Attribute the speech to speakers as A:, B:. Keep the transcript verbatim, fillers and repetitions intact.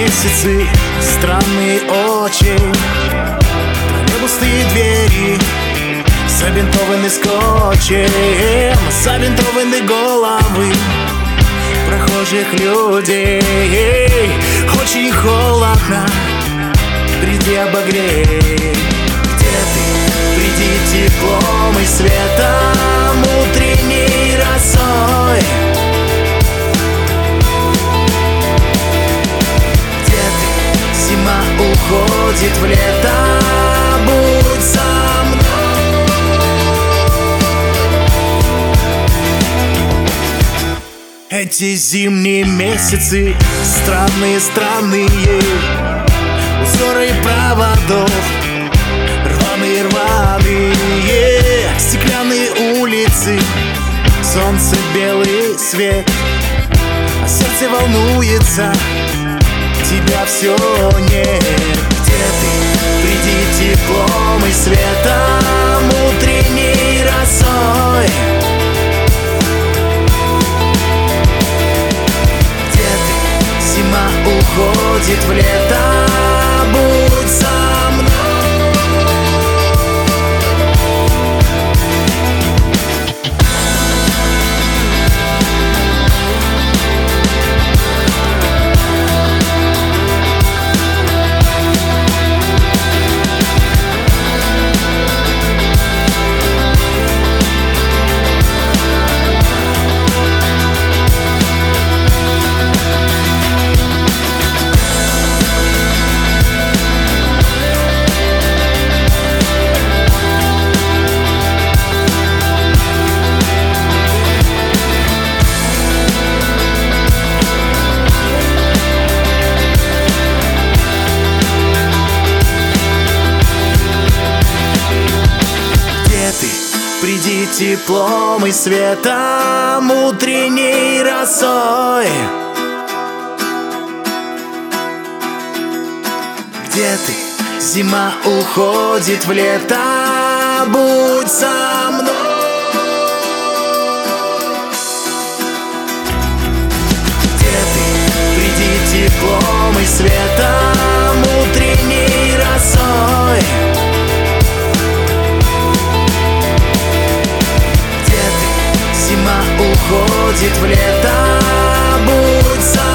A: месяцы, странные очень, пустые двери, забинтованы скотчем, забинтованы головы прохожих людей. Очень холодно, приди обогрей. Где ты? Приди теплом и светом, утренней росой. Где ты? Зима уходит в лето, будь со мной. Эти зимние месяцы странные, странные, узоры проводов рваные, рваные, стеклянные улицы, солнце, белый свет, а сердце волнуется, тебя все нет. Где ты? Приди теплом и светом, утренней росой. Где ты? Зима уходит в лето, будь со мной. Приди теплом и светом, утренней росой. Где ты? Зима уходит в лето, будь со мной. Где ты? Приди теплом и светом, утренней росой. Зима уходит в лето, будь со мной.